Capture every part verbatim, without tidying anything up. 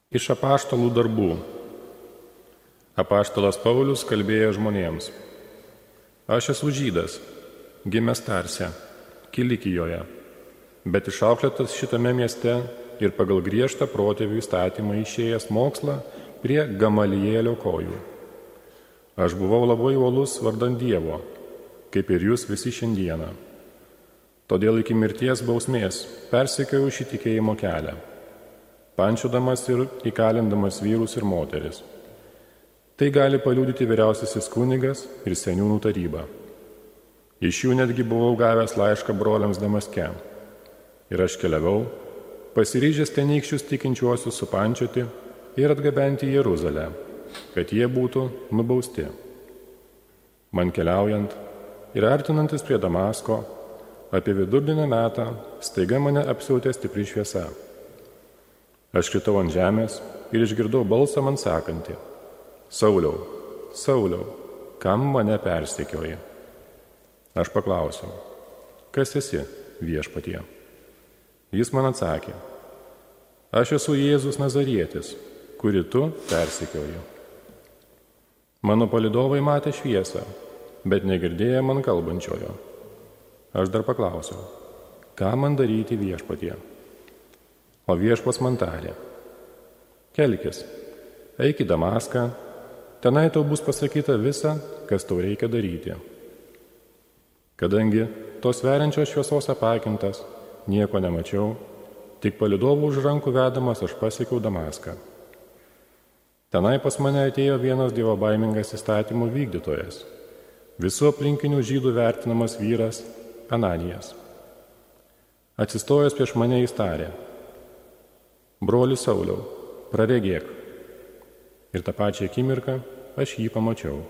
Iš apaštalų darbų. Apaštalas Paulius kalbėjo žmonėms: Aš esu žydas, gimęs Tarse, Kilikijoje, bet išauklėtas šitame mieste ir pagal griežtą protėvių įstatymą išėjęs mokslą prie Gamalielio kojų. Aš buvau labai uolus vardan Dievo, kaip ir jūs visi šiandieną. Todėl iki mirties bausmės persekiojau šį tikėjimo kelią, pančiodamas ir įkalindamas vyrus ir moteris. Tai gali paliudyti vyriausiasis kunigas ir seniūnų taryba. Iš jų netgi buvau gavęs laišką broliams Damaske. Ir aš keliavau, pasiryžęs tenykščius tikinčiuosius supančioti ir atgabenti į Jeruzalę, kad jie būtų nubausti. Man keliaujant ir artinantis prie Damasko, apie vidurdienio metą staiga mane apsiautė stipri šviesa. Aš kritau ant žemės ir išgirdau balsą man sakantį: Sauliau, Sauliau, kam mane persekioji? Aš paklausiau: Kas esi, viešpatie? Jis man atsakė: Aš esu Jėzus Nazarietis, kurį tu persekioji. Mano palydovai matė šviesą, bet negirdėjo man kalbančiojo. Aš dar paklausiau: Ką man daryti, viešpatie? O viešpats man tarė: Kelkis, eik į Damaską, tenai tau bus pasakyta visa, kas tau reikia daryti. Kadangi tos veriančios šviesos apakintas, nieko nemačiau, tik palydovų už rankų vedamas aš pasiekiau Damaską. Tenai pas mane atėjo vienas dievobaimingas įstatymų vykdytojas, visų aplinkinių žydų vertinamas vyras Ananijas. Atsistojęs prieš mane jis tarė: Broli Sauliau, praregėk. Ir tą pačią akimirką aš jį pamačiau.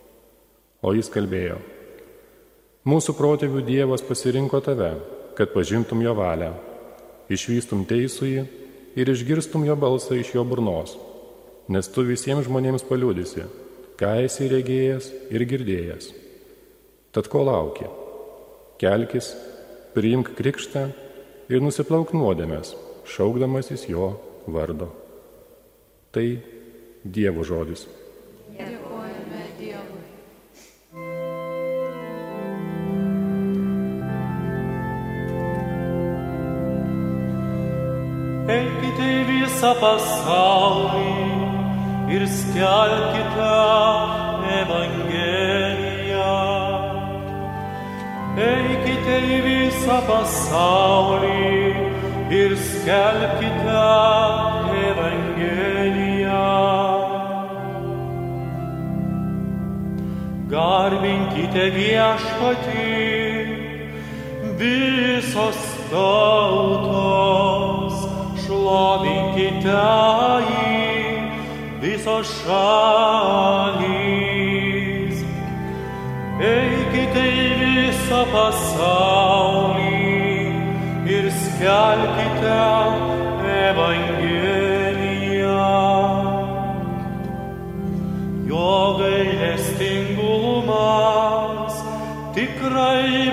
O jis kalbėjo: Mūsų protėvių Dievas pasirinko tave, kad pažintum jo valią, išvystum teisųjį ir išgirstum jo balsą iš jo burnos, nes tu visiems žmonėms paliudysi, ką esi regėjęs ir girdėjęs. Tad ko lauki? Kelkis, priimk krikštą ir nusiplauk nuodėmes, šaukdamasis jo vardo. Tai Dievo žodis. Dėkojame Dievui. Eikite į visą pasaulį ir skelbkite Evangeliją. Eikite į visą pasaulį ir skelbkite Evangeliją. Garbinkite viešpatį, visos tautos, šlovinkite jį, visos šalys. Eikite į visą pasaulį ir skelbkite Evangeliją. Jo gailestingumas tikrai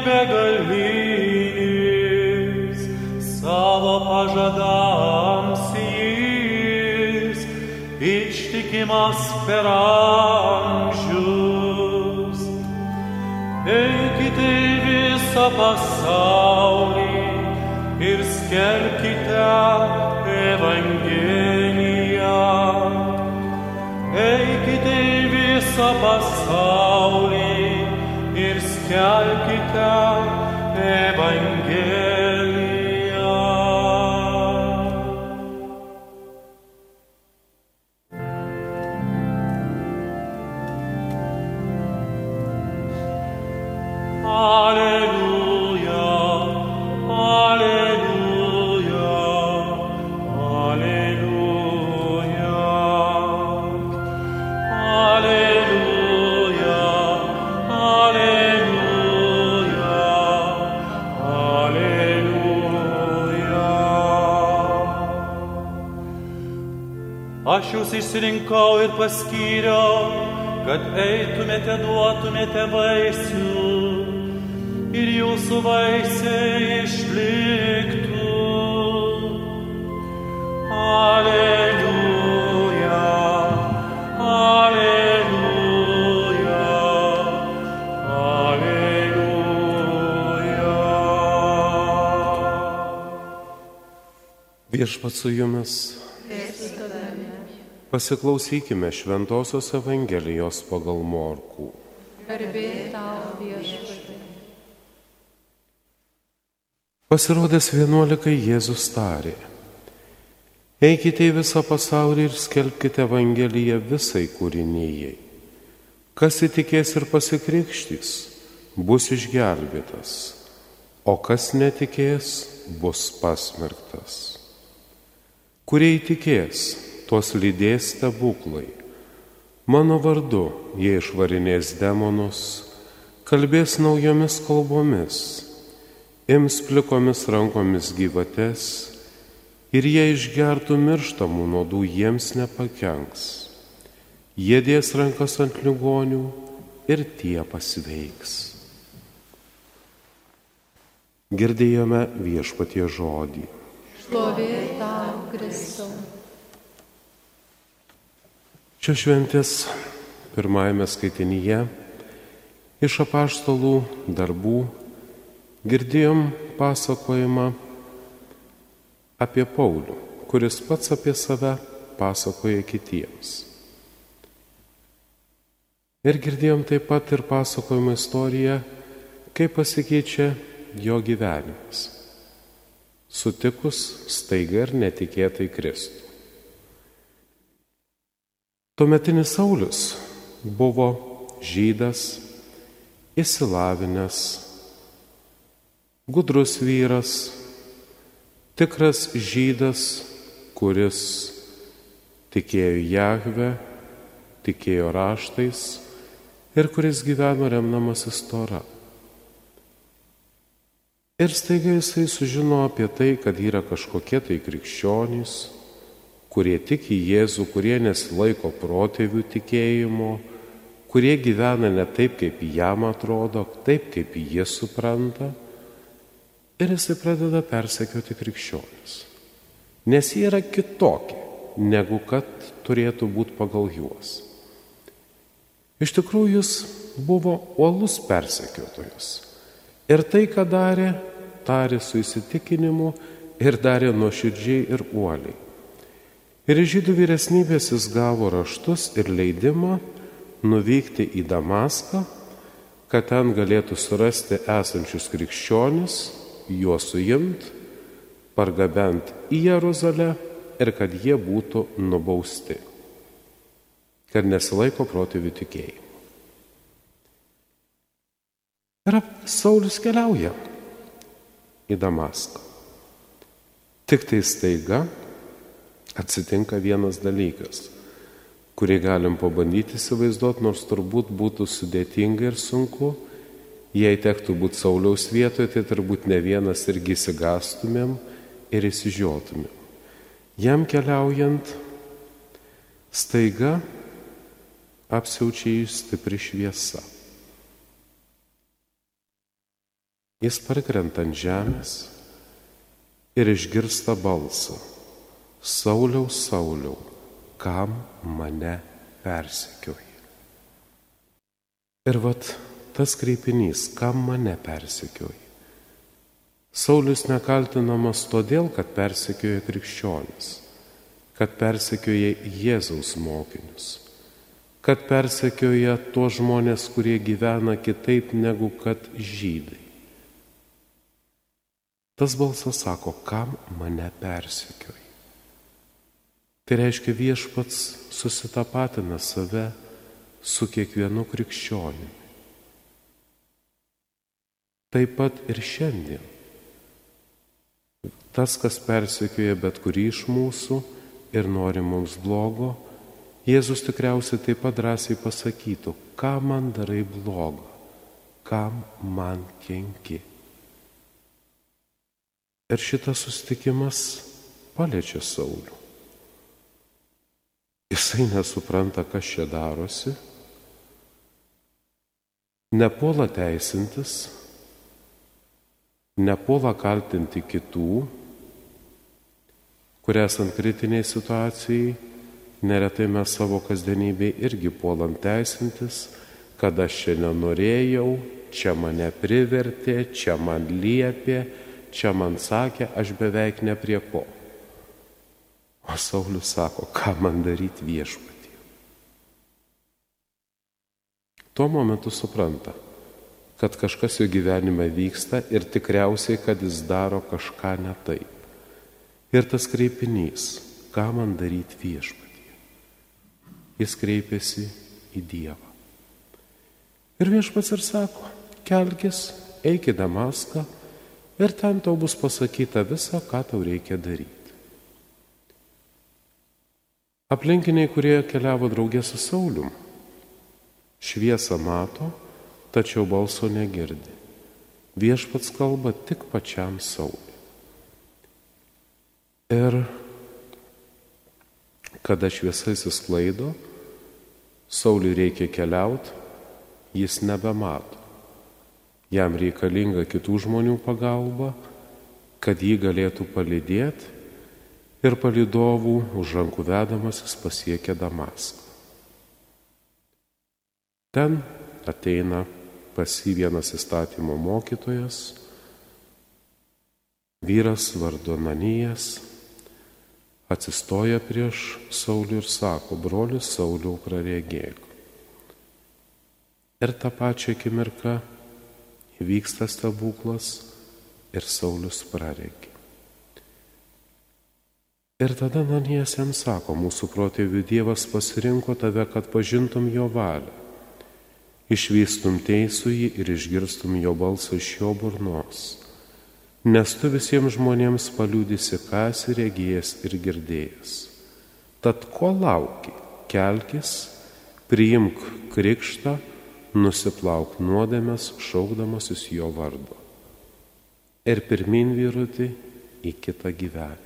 begalinis, savo pažadams jis ištikimas per amžius. Eikite į visą pasaulį ir skelbkite Evangeliją. Eikite į visą pasaulį ir skelbkite Evangeliją. Alleluja, alleluja, alleluja, alleluja, alleluja, alleluja. Aš jūs išsirinkau ir paskyriau, kad eitumėte, duotumėte vaisių ir jūsų vaisiai išliktų. Alleluja. Viešpats su jumis. Pasiklausykime Šventosios Evangelijos pagal Morkų. Garbė tau, Viešpatie. Pasirodęs vienuolikai Jėzus tarė: Eikite į visą pasaulį ir skelbkite Evangeliją visai kūrinijai. Kas įtikės ir pasikrikštys, bus išgelbėtas, o kas netikės, bus pasmerktas. Kurie įtikės, tuos lydės stebuklai. Mano vardu jie išvarinės demonus, kalbės naujomis kalbomis, ims plikomis rankomis gyvates ir jie išgertų mirštamų nuodų jiems nepakenks. Jie dės rankas ant ligonių ir tie pasveiks. Girdėjome Viešpaties žodį. Šlovė tau, Kristau. Šios šventės pirmajame skaitinyje iš apaštalų darbų girdėjom pasakojimą apie Paulių, kuris pats apie save pasakoja kitiems. Ir girdėjom taip pat ir pasakojimo istoriją, kaip pasikeičia jo gyvenimas, sutikus staiga ir netikėtai Kristų. Tuometinis Saulius buvo žydas, išsilavinęs, gudrus vyras, tikras žydas, kuris tikėjo Jahve, tikėjo raštais ir kuris gyveno remdamasis Tora. Ir staiga jisai sužino apie tai, kad yra kažkokie tai krikščionys, kurie tiki Jėzų, kurie nesilaiko protėvių tikėjimo, kurie gyvena ne taip, kaip jam atrodo, taip, kaip jie supranta. Ir jisai pradeda persekioti krikščionis. Nes jie yra kitokie, negu kad turėtų būti pagal juos. Iš tikrųjų, jis buvo uolus persekiotojas. Ir tai, ką darė, tarė su įsitikinimu ir darė nuoširdžiai ir uoliai. Ir iš žydų vyresnybės jis gavo raštus ir leidimą nuvykti į Damaską, kad ten galėtų surasti esančius krikščionis, juos suimt, pargabent į Jeruzalę ir kad jie būtų nubausti, kad nesilaiko protėvių tikėjimo. Ir Saulius keliauja į Damaską. Tik tai staiga atsitinka vienas dalykas, kurį galim pabandyti įsivaizduoti, nors turbūt būtų sudėtinga ir sunku. Jei tektų būti Sauliaus vietoje, tai turbūt ne vienas irgi įsigastumėm ir įsižiotumėm. Jam keliaujant, staiga apsiaučia jį stipri šviesa. Jis parkrenta ant žemės ir išgirsta balsą: Sauliau, Sauliau, kam mane persekioji? Ir vat tas kreipinys, kam mane persekioji? Saulius nekaltinamas todėl, kad persekioja krikščionis, kad persekioja Jėzaus mokinius, kad persekioja tuos žmonės, kurie gyvena kitaip negu kad žydai. Tas balsas sako, kam mane persekioji? Tai reiškia, Viešpats susitapatina save su kiekvienu krikščioniumi. Taip pat ir šiandien. Tas, kas persekioja bet kurį iš mūsų ir nori mums blogo, Jėzus tikriausiai taip pat drąsiai pasakytų, ką man darai blogo, kam man kenki. Ir šitas susitikimas paliečia Saulių. Jisai nesupranta, kas čia darosi, nepuola teisintis, nepuola kaltinti kitų, kur esant kritiniai situacijai, neretai mes savo kasdienybėje irgi puolam teisintis, kad aš čia nenorėjau, čia mane privertė, čia man liepė, čia man sakė, aš beveik ne prie ko. O Saulius sako, ką man daryti viešpatie. Tuo momentu supranta, kad kažkas jo gyvenime vyksta ir tikriausiai, kad jis daro kažką ne taip. Ir tas kreipinys, ką man daryti viešpatie. Jis kreipėsi į Dievą. Ir viešpats ir sako, kelkis, eik į Damaską ir ten tau bus pasakyta visa, ką tau reikia daryti. Aplinkiniai, kurie keliavo draugė su Saulium, šviesą mato, tačiau balso negirdi. Viešpats kalba tik pačiam Sauliui. Ir kada šviesa išsisklaido, Sauliui reikia keliauti, jis nebemato. Jam reikalinga kitų žmonių pagalba, kad jį galėtų palydėti, ir palydovų už rankų vedamasis pasiekė Damaską. Ten ateina pas jį vienas įstatymo mokytojas, vyras vardu Ananijas, atsistoja prieš Saulių ir sako, brolis Sauliau, praregėk. Ir tą pačią akimirką įvyksta stebuklas ir Saulius praregi. Ir tada Ananijas jam sako, mūsų protėvių Dievas pasirinko tave, kad pažintum jo valią, išvystum teisųjį ir išgirstum jo balsą iš jo burnos, nes tu visiems žmonėms paliudysi, ką esi regėjęs ir girdėjęs. Tad ko lauki, kelkis, priimk krikštą, nusiplauk nuodėmes, šaukdamasis jo vardo. Ir pirmin vyruti į kitą gyvenimą.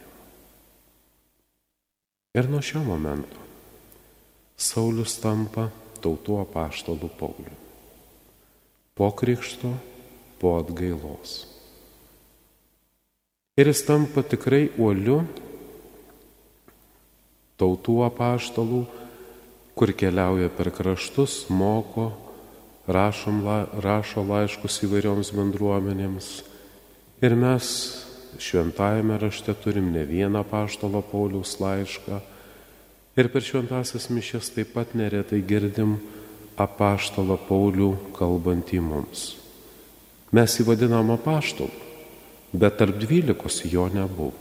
Ir nuo šio momento Saulius tampa tautų apaštalų Pauliumi. Po krikšto, po atgailos. Ir jis tampa tikrai uoliu tautų apaštalų, kur keliauja per kraštus, moko, rašom, rašo laiškus įvairioms bendruomenėms. Ir mes šventajame rašte turim ne vieną apaštalo Pauliaus laišką ir per šventąsias mišias taip pat neretai girdim apaštalą Paulių kalbantį mums. Mes jį vadinam apaštalu, bet tarp dvylikos jo nebuvo.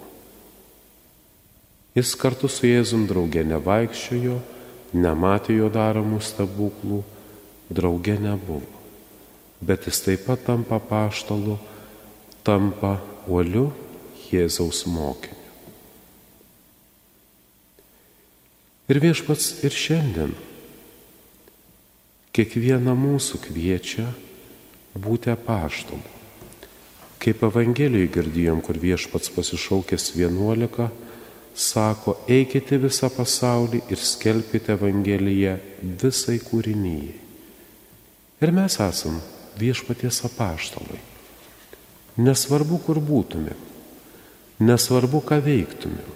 Jis kartu su Jėzum drauge nevaikščiojo, nematė jo daromų stebuklų, drauge nebuvo. Bet jis taip pat tampa apaštalu, tampa uoliu Jėzaus mokiniu. Ir viešpats ir šiandien kiekvieną mūsų kviečia būti apaštalu. Kaip Evangelijoje girdėjom, kur viešpats pasišaukęs vienuolika, sako, eikite visą pasaulį ir skelbkite Evangeliją visai kūrinijai. Ir mes esam viešpaties apaštalai. Nesvarbu, kur būtumėm, nesvarbu, ką veiktumėm,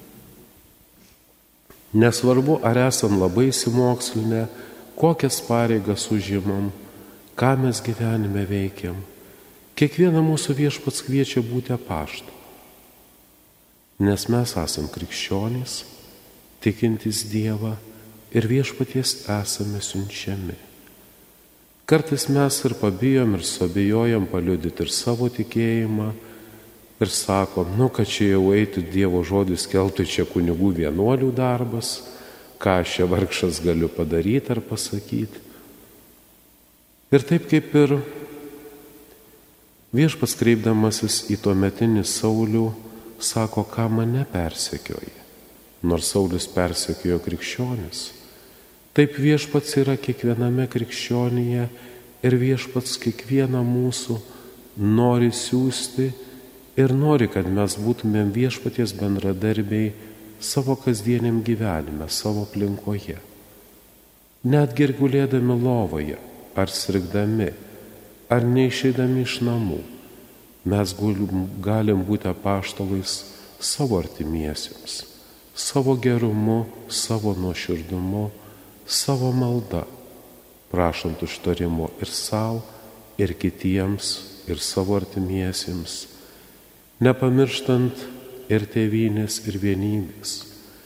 nesvarbu, ar esam labai įsimokslinę, kokias pareigas užimam, ką mes gyvenime veikiam. Kiekvieną mūsų viešpats kviečia būti apaštalu, nes mes esam krikščionys, tikintys Dievą ir viešpaties esame siunčiami. Kartais mes ir pabijom ir suabejojam paliudyti ir savo tikėjimą ir sakom, nu, kad čia jau eitų Dievo žodis skelbti, čia kunigų vienuolių darbas, ką aš čia vargšas galiu padaryti ar pasakyti. Ir taip kaip ir viešpats kreipdamasis į tuometinį Saulių, sako, ką mane persekioja, nors Saulius persekiojo krikščionis. Taip viešpats yra kiekviename krikščionyje ir viešpats kiekvieną mūsų nori siųsti ir nori, kad mes būtumėm viešpaties bendradarbiai savo kasdieniam gyvenime, savo aplinkoje. Netgi ir gulėdami lovoje, ar sirgdami, ar neišeidami iš namų, mes galim būti apaštalais savo artimiesiems, savo gerumu, savo nuoširdumu, savo malda, prašant užtarimo ir savo, ir kitiems, ir savo artimiesiems, nepamirštant ir tėvynės, ir vienybės,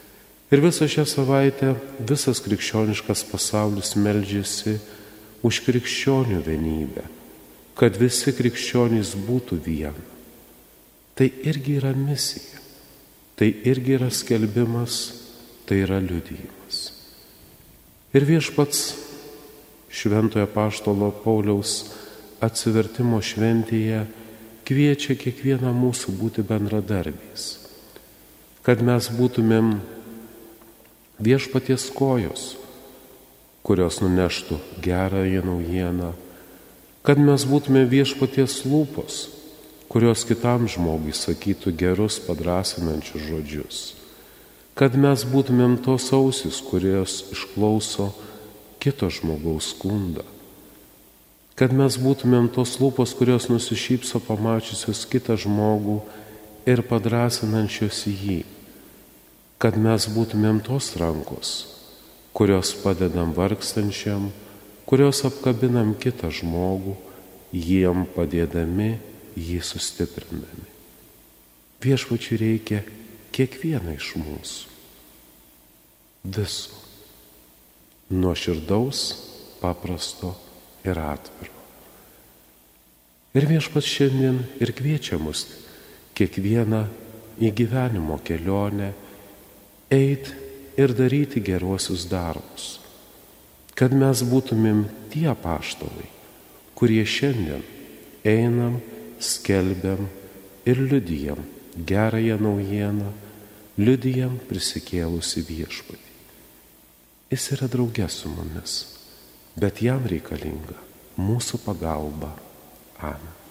Ir visą šią savaitę visas krikščioniškas pasaulis meldžiasi už krikščionių vienybę, kad visi krikščionys būtų viena. Tai irgi yra misija, tai irgi yra skelbimas, tai yra liudijimas. Ir viešpats šventojo apaštalo Pauliaus atsivertimo šventėje kviečia kiekvieną mūsų būti bendradarbiais, kad mes būtumėm viešpaties kojos, kurios nuneštų gerąją naujieną, kad mes būtume viešpaties lūpos, kurios kitam žmogui sakytų gerus padrąsinančius žodžius, kad mes būtumėm tos ausis, kurios išklauso kito žmogaus skundą, kad mes būtumėm tos lūpos, kurios nusišypso pamačiusios kitą žmogų ir padrąsinančios jį, kad mes būtumėm tos rankos, kurios padedam vargstančiam, kurios apkabinam kitą žmogų, jiem padėdami, jį sustiprindami. Viešpačiui reikia kiekvieną iš mūsų. Viso. Nuoširdaus, paprasto ir atviro. Ir viešpats šiandien ir kviečia mus kiekvieną į gyvenimo kelionę eit ir daryti geruosius darbus, kad mes būtumėm tie apaštalai, kurie šiandien einam, skelbiam ir liudijam gerąją naujieną, liudijam prisikėlusi viešpatį. Jis yra drauge su mumis, bet jam reikalinga mūsų pagalba. Amen.